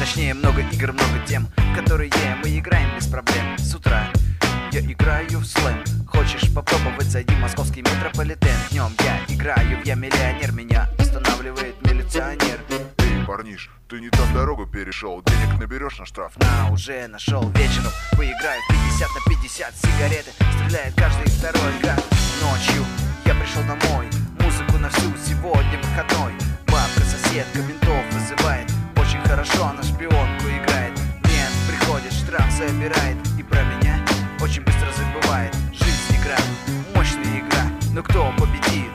Точнее, много игр, много тем, в которые мы играем без проблем. С утра я играю в слэм. Хочешь попробовать, зайди в московский метрополитен. Днем я играю в «Я миллионер», меня останавливает милиционер. Эй, парниш, ты не там дорогу перешел, денег наберешь на штраф? Уже нашел. Вечером поиграю 50 на 50. Сигареты стреляет каждый второй гад. Ночью я пришел домой, музыку на всю, сегодня выходной. Бабка, соседка, ментов вызывает. Очень хорошо на шпионку играет. Мент приходит, штраф забирает. И про меня очень быстро забывает. Жизнь игра, мощная игра, но кто победит?